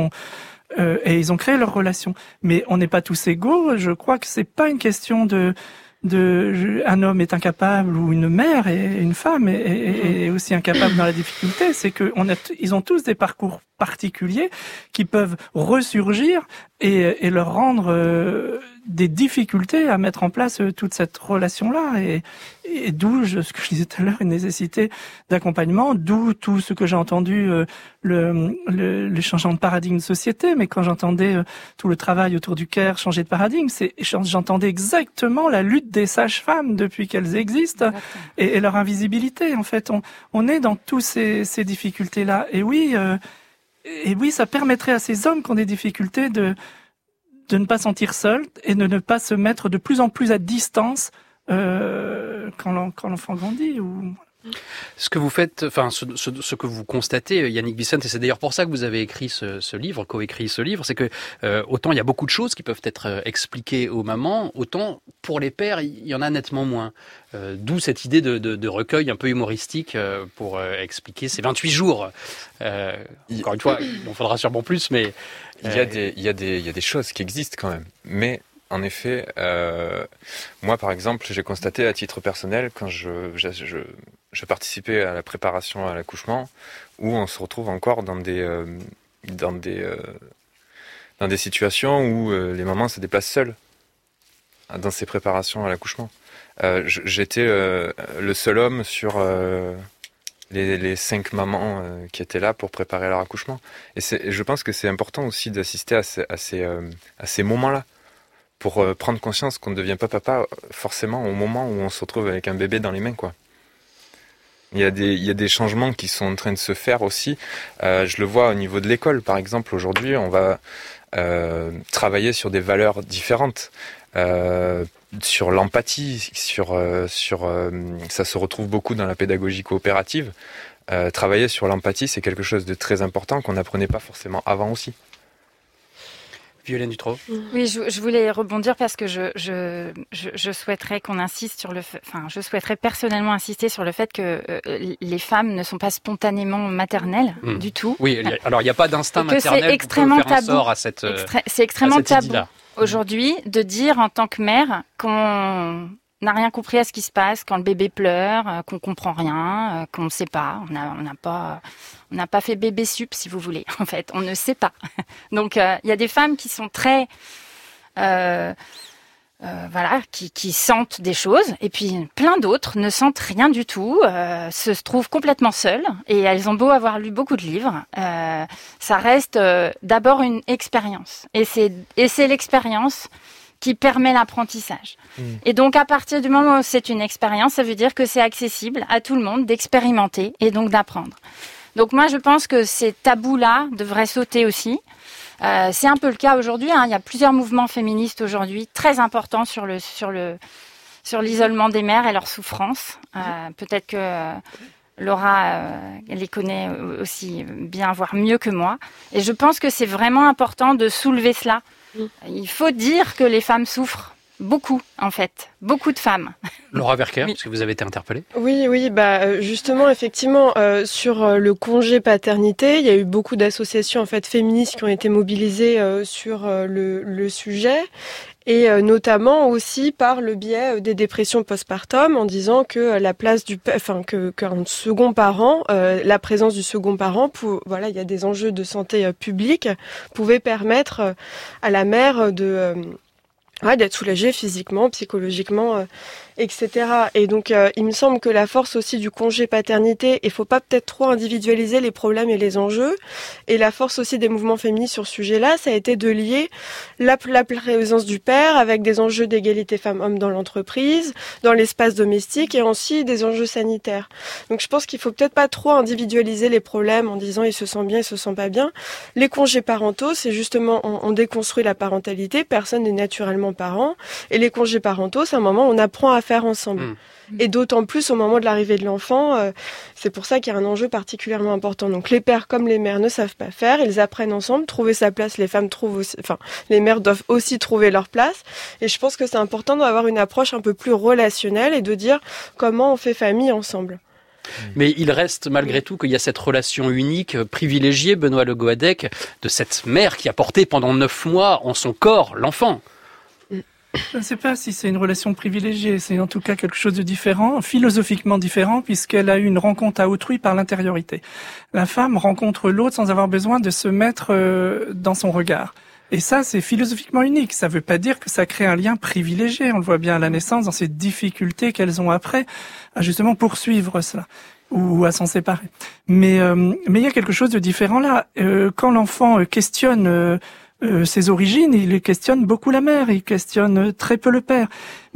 ils ont créé leur relation. Mais on n'est pas tous égaux. Je crois que c'est pas une question un homme est incapable ou une mère et une femme est aussi incapable dans la difficulté. C'est que ils ont tous des parcours particuliers qui peuvent ressurgir et leur rendre des difficultés à mettre en place toute cette relation-là. Et d'où ce que je disais tout à l'heure, une nécessité d'accompagnement, d'où tout ce que j'ai entendu, le changement de paradigme de société. Mais quand j'entendais tout le travail autour du care, changer de paradigme, j'entendais exactement la lutte des sages-femmes depuis qu'elles existent et leur invisibilité. En fait, on est dans tous ces difficultés-là. Et oui, ça permettrait à ces hommes qui ont des difficultés de ne pas sentir seuls et de ne pas se mettre de plus en plus à distance quand l'enfant grandit. Ce que vous faites, enfin ce que vous constatez, Yannick Vicente, et c'est d'ailleurs pour ça que vous avez écrit ce livre, coécrit ce livre, c'est que autant il y a beaucoup de choses qui peuvent être expliquées aux mamans, autant pour les pères il y en a nettement moins. D'où cette idée de recueil un peu humoristique pour expliquer ces 28 jours. Encore une fois, il en faudra sûrement plus, mais il y a des choses qui existent quand même, mais en effet, moi par exemple, j'ai constaté à titre personnel quand je participais à la préparation à l'accouchement, où on se retrouve encore dans des situations où les mamans se déplacent seules dans ces préparations à l'accouchement. J'étais le seul homme sur les 5 mamans qui étaient là pour préparer leur accouchement. Et je pense que c'est important aussi d'assister à ces moments-là, pour prendre conscience qu'on ne devient pas papa forcément au moment où on se retrouve avec un bébé dans les mains, quoi. Il y a des changements qui sont en train de se faire aussi. Je le vois au niveau de l'école, par exemple. Aujourd'hui, on va travailler sur des valeurs différentes, sur l'empathie, ça se retrouve beaucoup dans la pédagogie coopérative. Travailler sur l'empathie, c'est quelque chose de très important qu'on n'apprenait pas forcément avant aussi. Violaine Dutrot. Oui, je voulais rebondir parce que je souhaiterais qu'on insiste sur je souhaiterais personnellement insister sur le fait que les femmes ne sont pas spontanément maternelles du tout. Oui, alors il n'y a pas d'instinct maternel c'est extrêmement pour faire tabou. un sort à c'est extrêmement tabou aujourd'hui de dire en tant que mère qu'on n'a rien compris à ce qui se passe quand le bébé pleure, qu'on comprend rien, qu'on ne sait pas. On n'a pas fait bébé sup, si vous voulez. En fait, on ne sait pas. Donc, il y a des femmes qui sont très, qui sentent des choses, et puis plein d'autres ne sentent rien du tout, se trouvent complètement seules, et elles ont beau avoir lu beaucoup de livres, ça reste d'abord une expérience, et c'est l'expérience qui permet l'apprentissage. Et donc, à partir du moment où c'est une expérience, ça veut dire que c'est accessible à tout le monde d'expérimenter et donc d'apprendre. Donc moi, je pense que ces tabous-là devraient sauter aussi. C'est un peu le cas aujourd'hui. Il y a plusieurs mouvements féministes aujourd'hui très importants sur l'isolement des mères et leurs souffrances. Peut-être que Laura les connaît aussi bien, voire mieux que moi. Et je pense que c'est vraiment important de soulever cela. Il faut dire que les femmes souffrent beaucoup, en fait. Beaucoup de femmes. Laura Verker, Oui. parce que vous avez été interpellée. Oui, justement, effectivement, sur le congé paternité, il y a eu beaucoup d'associations en fait féministes qui ont été mobilisées sur le sujet. Et notamment aussi par le biais des dépressions postpartum, en disant que la place qu'un second parent, la présence du second parent, il y a des enjeux de santé publique, pouvait permettre à la mère d'être soulagée physiquement, psychologiquement, etc. Et donc, il me semble que la force aussi du congé paternité, il faut pas peut-être trop individualiser les problèmes et les enjeux. Et la force aussi des mouvements féministes sur ce sujet-là, ça a été de lier la présence du père avec des enjeux d'égalité femmes-hommes dans l'entreprise, dans l'espace domestique et aussi des enjeux sanitaires. Donc, je pense qu'il faut peut-être pas trop individualiser les problèmes en disant il se sent bien, il se sent pas bien. Les congés parentaux, c'est justement, on déconstruit la parentalité, personne n'est naturellement parent. Et les congés parentaux, c'est un moment où on apprend à faire ensemble. Et d'autant plus au moment de l'arrivée de l'enfant, c'est pour ça qu'il y a un enjeu particulièrement important. Donc les pères comme les mères ne savent pas faire, ils apprennent ensemble, trouver sa place, les femmes trouvent aussi, les mères doivent aussi trouver leur place. Et je pense que c'est important d'avoir une approche un peu plus relationnelle et de dire comment on fait famille ensemble. Mais il reste malgré tout qu'il y a cette relation unique, privilégiée, Benoît Le Goadec, de cette mère qui a porté pendant 9 mois en son corps l'enfant. Je ne sais pas si c'est une relation privilégiée, c'est en tout cas quelque chose de différent, philosophiquement différent, puisqu'elle a eu une rencontre à autrui par l'intériorité. La femme rencontre l'autre sans avoir besoin de se mettre dans son regard. Et ça, c'est philosophiquement unique. Ça ne veut pas dire que ça crée un lien privilégié. On le voit bien à la naissance, dans ces difficultés qu'elles ont après à justement poursuivre cela ou à s'en séparer. Mais il y a quelque chose de différent là. Quand l'enfant questionne ses origines, il questionne beaucoup la mère, il questionne très peu le père.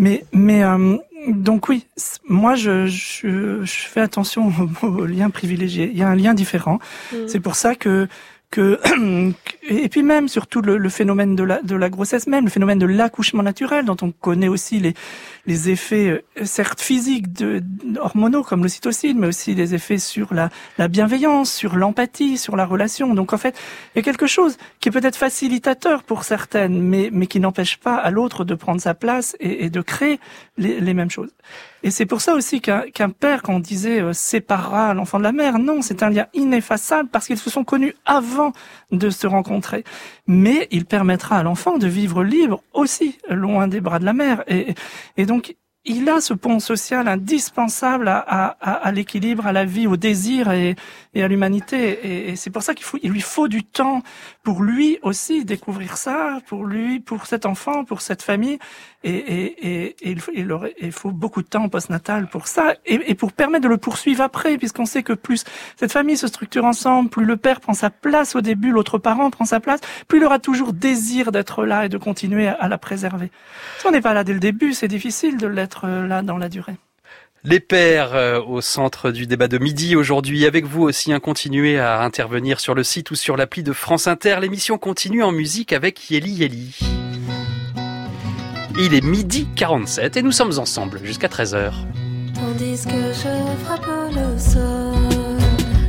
Donc oui, moi je fais attention au lien privilégié. Il y a un lien différent. C'est pour ça que et puis même surtout le phénomène de la grossesse même, le phénomène de l'accouchement naturel dont on connaît aussi les effets certes physiques hormonaux comme l'ocytocine, mais aussi les effets sur la bienveillance, sur l'empathie, sur la relation. Donc en fait, il y a quelque chose qui est peut-être facilitateur pour certaines, mais qui n'empêche pas à l'autre de prendre sa place et de créer les mêmes choses. Et c'est pour ça aussi qu'un père, quand on disait séparera l'enfant de la mère, non, c'est un lien ineffaçable parce qu'ils se sont connus avant de se rencontrer. Mais il permettra à l'enfant de vivre libre aussi, loin des bras de la mère. Et donc, il a ce pont social indispensable à l'équilibre, à la vie, au désir et à l'humanité. Et c'est pour ça il lui faut du temps pour lui aussi découvrir ça, pour cet enfant, pour cette famille. Et il faut beaucoup de temps en postnatal pour ça et pour permettre de le poursuivre après, puisqu'on sait que plus cette famille se structure ensemble, plus le père prend sa place au début, l'autre parent prend sa place, plus il aura toujours désir d'être là et de continuer à la préserver. Si on n'est pas là dès le début, c'est difficile de l'être là dans la durée. Les pères au centre du débat de midi aujourd'hui. Avec vous aussi, continuez à intervenir sur le site ou sur l'appli de France Inter. L'émission continue en musique avec Yeli Yeli. Il est 12h47 et nous sommes ensemble jusqu'à 13h. Tandis que je frappe le sol,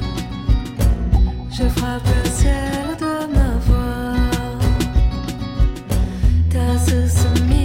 je frappe le ciel de ma voix. T'as soumis.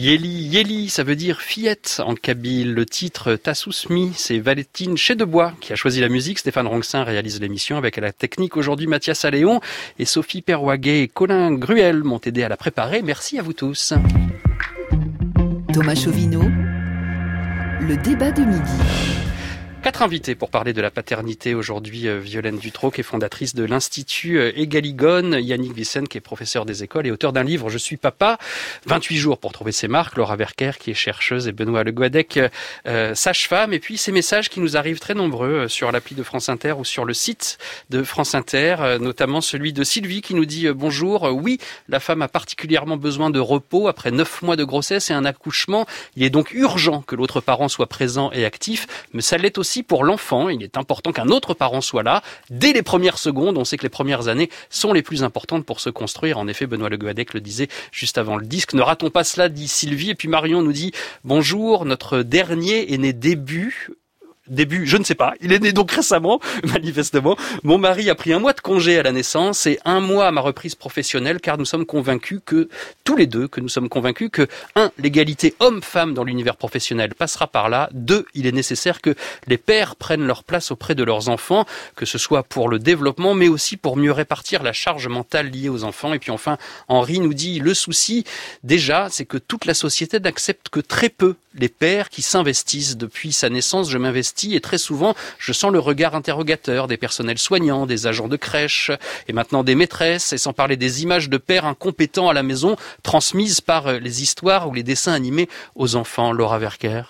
Yeli, ça veut dire fillette en kabyle. Le titre Tassousmi, c'est Valentine Chedebois qui a choisi la musique. Stéphane Ronxin réalise l'émission avec à la technique aujourd'hui Mathias Alléon et Sophie Perwaguet et Colin Gruel m'ont aidé à la préparer. Merci à vous tous. Thomas Chauvineau, le débat de midi. 4 invités pour parler de la paternité aujourd'hui. Violaine Dutrot, qui est fondatrice de l'Institut Egaligone, Yannick Vissen, qui est professeur des écoles et auteur d'un livre « Je suis papa », 28 jours pour trouver ses marques, Laura Verker, qui est chercheuse, et Benoît Le Guadec, sage-femme. Et puis ces messages qui nous arrivent très nombreux sur l'appli de France Inter ou sur le site de France Inter, notamment celui de Sylvie qui nous dit « Bonjour, oui, la femme a particulièrement besoin de repos après 9 mois de grossesse et un accouchement. Il est donc urgent que l'autre parent soit présent et actif, mais ça l'est aussi pour l'enfant. Il est important qu'un autre parent soit là dès les premières secondes. On sait que les premières années sont les plus importantes pour se construire. En effet, Benoît Le Guadec le disait juste avant le disque. Ne ratons pas cela, dit Sylvie. Et puis Marion nous dit « Bonjour, notre dernier est né début, je ne sais pas. Il est né donc récemment, manifestement. Mon mari a pris 1 mois de congé à la naissance et 1 mois à ma reprise professionnelle, car nous sommes convaincus que, tous les deux, que 1, l'égalité homme-femme dans l'univers professionnel passera par là. 2, il est nécessaire que les pères prennent leur place auprès de leurs enfants, que ce soit pour le développement, mais aussi pour mieux répartir la charge mentale liée aux enfants. Et puis enfin, Henri nous dit, le souci, déjà, c'est que toute la société n'accepte que très peu les pères qui s'investissent. Depuis sa naissance, je m'investis et très souvent, je sens le regard interrogateur des personnels soignants, des agents de crèche et maintenant des maîtresses, et sans parler des images de pères incompétents à la maison transmises par les histoires ou les dessins animés aux enfants. Laura Verker.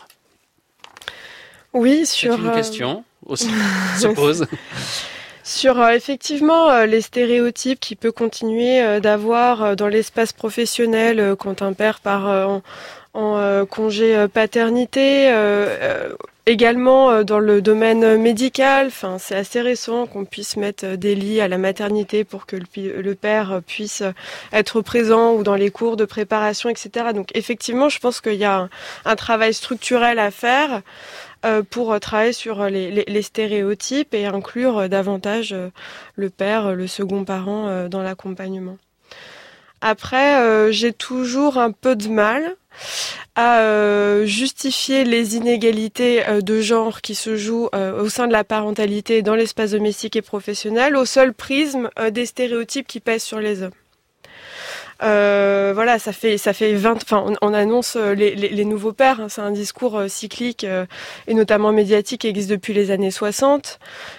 Oui, c'est une question aussi se pose. Sur effectivement les stéréotypes qu'il peut continuer d'avoir dans l'espace professionnel quand un père part en congé paternité, également dans le domaine médical. Enfin, c'est assez récent qu'on puisse mettre des lits à la maternité pour que le père puisse être présent ou dans les cours de préparation, etc. Donc effectivement, je pense qu'il y a un travail structurel à faire pour travailler sur les stéréotypes et inclure davantage le père, le second parent dans l'accompagnement. Après, j'ai toujours un peu de mal à justifier les inégalités de genre qui se jouent au sein de la parentalité dans l'espace domestique et professionnel au seul prisme des stéréotypes qui pèsent sur les hommes. Voilà, ça fait 20. Enfin, on annonce les nouveaux pères. Hein, c'est un discours cyclique et notamment médiatique qui existe depuis les années 60.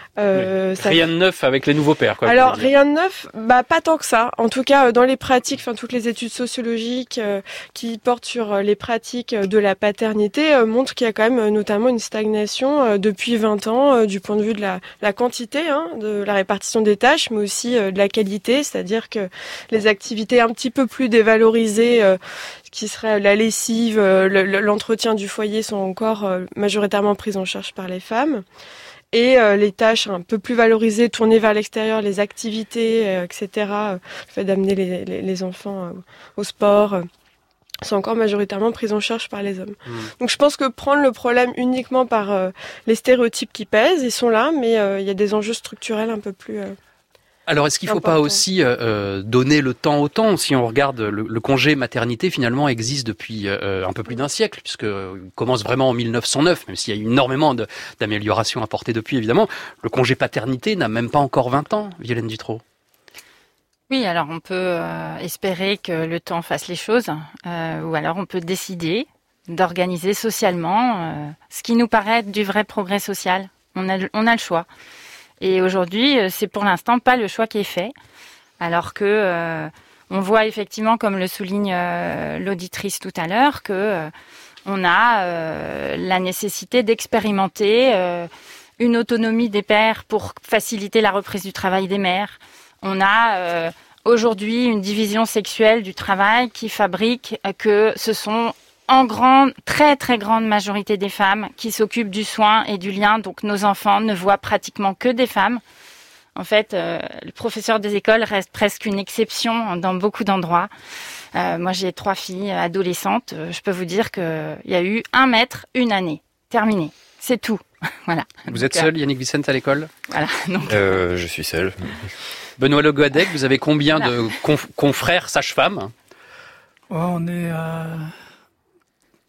Rien de neuf avec les nouveaux pères, quoi. Alors rien de neuf, pas tant que ça. En tout cas, dans les pratiques, toutes les études sociologiques qui portent sur les pratiques de la paternité montrent qu'il y a quand même notamment une stagnation depuis 20 ans du point de vue de la quantité, de la répartition des tâches, mais aussi de la qualité, c'est-à-dire que les activités un petit peu plus dévalorisées, qui seraient la lessive, l'entretien du foyer, sont encore majoritairement prises en charge par les femmes. Et les tâches un peu plus valorisées, tournées vers l'extérieur, les activités, etc., le fait d'amener les enfants au sport, sont encore majoritairement prises en charge par les hommes. Donc je pense que prendre le problème uniquement par les stéréotypes qui pèsent, ils sont là, mais il y a des enjeux structurels un peu plus... Alors, est-ce qu'il ne faut pas aussi donner le temps au temps? Si on regarde, le congé maternité, finalement, existe depuis un peu plus d'un siècle, puisqu'il commence vraiment en 1909, même s'il y a eu énormément d'améliorations apportées depuis, évidemment. Le congé paternité n'a même pas encore 20 ans, Violaine Dutrot. Oui, alors on peut espérer que le temps fasse les choses, ou alors on peut décider d'organiser socialement ce qui nous paraît être du vrai progrès social. On a le choix. Et aujourd'hui, c'est pour l'instant pas le choix qui est fait, alors que on voit effectivement, comme le souligne l'auditrice tout à l'heure, que on a la nécessité d'expérimenter une autonomie des pères pour faciliter la reprise du travail des mères. On a aujourd'hui une division sexuelle du travail qui fabrique que ce sont en très très grande majorité des femmes qui s'occupent du soin et du lien. Donc nos enfants ne voient pratiquement que des femmes. En fait, le professeur des écoles reste presque une exception dans beaucoup d'endroits. Moi, j'ai 3 filles adolescentes. Je peux vous dire qu'il y a eu 1 maître, 1 année. Terminé. C'est tout. Voilà. Vous êtes seul, Yannick Vissen, à l'école? Voilà. Donc... Je suis seul. Benoît Le Guadec, vous avez combien de confrères sages-femmes? On est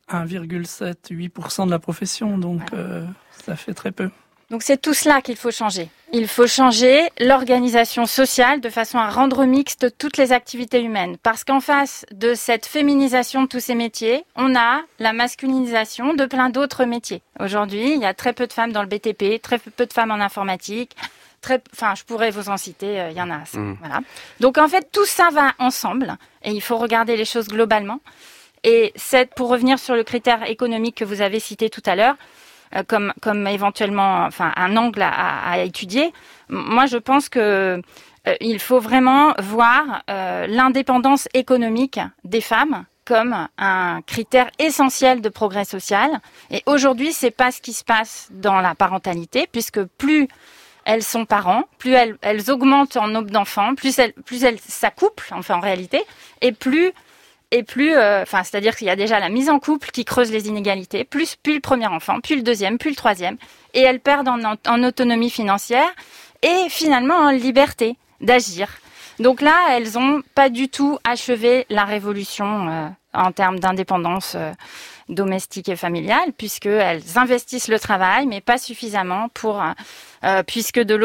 1,7-8% de la profession, donc ça fait très peu. Donc c'est tout cela qu'il faut changer. Il faut changer l'organisation sociale de façon à rendre mixte toutes les activités humaines. Parce qu'en face de cette féminisation de tous ces métiers, on a la masculinisation de plein d'autres métiers. Aujourd'hui, il y a très peu de femmes dans le BTP, très peu de femmes en informatique. Je pourrais vous en citer, il y en a assez. Voilà. Donc en fait, tout ça va ensemble et il faut regarder les choses globalement. Et pour revenir sur le critère économique que vous avez cité tout à l'heure, comme éventuellement, un angle à étudier. Moi, je pense que il faut vraiment voir l'indépendance économique des femmes comme un critère essentiel de progrès social. Et aujourd'hui, c'est pas ce qui se passe dans la parentalité, puisque plus elles sont parents, plus elles augmentent en nombre d'enfants, plus elles s'accouplent, en réalité, et plus c'est-à-dire qu'il y a déjà la mise en couple qui creuse les inégalités, puis le premier enfant, puis le deuxième, puis le troisième, et elles perdent en autonomie financière et finalement en liberté d'agir. Donc là, elles ont pas du tout achevé la révolution en termes d'indépendance domestique et familiale, puisqu'elles investissent le travail, mais pas suffisamment puisque de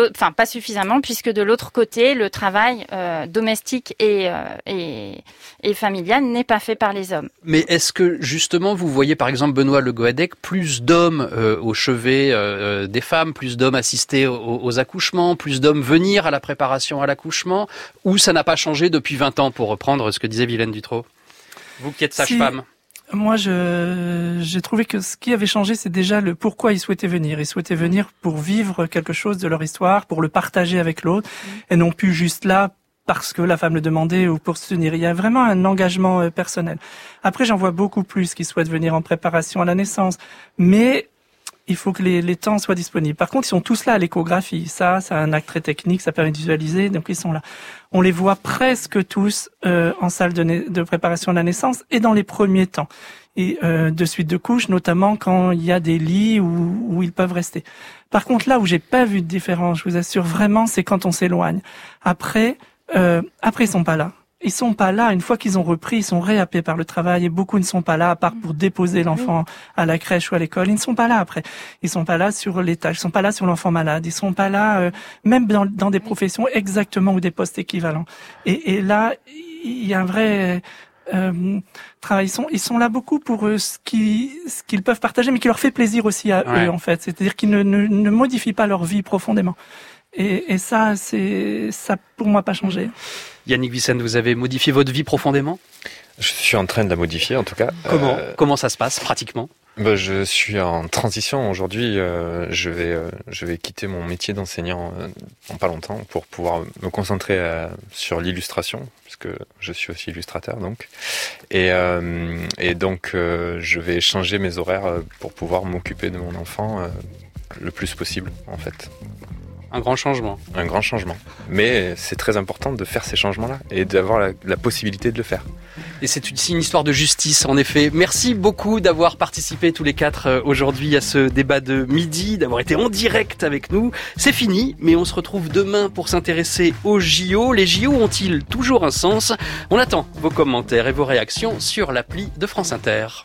l'autre côté, le travail domestique et familial n'est pas fait par les hommes. Mais est-ce que justement vous voyez par exemple Benoît Le Goadec plus d'hommes au chevet des femmes, plus d'hommes assister aux accouchements, plus d'hommes venir à la préparation à l'accouchement, ou ça n'a pas changé depuis 20 ans, pour reprendre ce que disait Vilaine Dutrot? Vous qui êtes sage-femme. Moi, j'ai trouvé que ce qui avait changé, c'est déjà le pourquoi ils souhaitaient venir. Ils souhaitaient venir pour vivre quelque chose de leur histoire, pour le partager avec l'autre, et non plus juste là parce que la femme le demandait ou pour se tenir. Il y a vraiment un engagement personnel. Après, j'en vois beaucoup plus qui souhaitent venir en préparation à la naissance, mais il faut que les temps soient disponibles. Par contre, ils sont tous là à l'échographie. Ça, c'est un acte très technique, ça permet de visualiser, donc ils sont là. On les voit presque tous en salle de préparation à la naissance et dans les premiers temps. Et de suite de couches, notamment quand il y a des lits où ils peuvent rester. Par contre, là où j'ai pas vu de différence, je vous assure vraiment, c'est quand on s'éloigne. Après, ils sont pas là. Ils sont pas là. Une fois qu'ils ont repris, ils sont réhappés par le travail et beaucoup ne sont pas là, à part pour déposer l'enfant à la crèche ou à l'école. Ils ne sont pas là après. Ils sont pas là sur les tâches. Ils sont pas là sur l'enfant malade. Ils sont pas là, même dans des professions exactement ou des postes équivalents. Et là, il y a un vrai travail. Ils sont là beaucoup pour ce qu'ils peuvent partager, mais qui leur fait plaisir aussi à eux, en fait. C'est-à-dire qu'ils ne modifient pas leur vie profondément. Et ça, ça pour moi pas changé. Yannick Vicenne, vous avez modifié votre vie profondément ? Je suis en train de la modifier, en tout cas. Comment ça se passe, pratiquement ? Je suis en transition. Aujourd'hui, je vais quitter mon métier d'enseignant dans pas longtemps pour pouvoir me concentrer sur l'illustration, puisque je suis aussi illustrateur, donc. Et donc, je vais changer mes horaires pour pouvoir m'occuper de mon enfant le plus possible, en fait. Un grand changement. Un grand changement. Mais c'est très important de faire ces changements-là et d'avoir la possibilité de le faire. Et c'est une histoire de justice, en effet. Merci beaucoup d'avoir participé tous les quatre aujourd'hui à ce débat de midi, d'avoir été en direct avec nous. C'est fini, mais on se retrouve demain pour s'intéresser aux JO. Les JO ont-ils toujours un sens ? On attend vos commentaires et vos réactions sur l'appli de France Inter.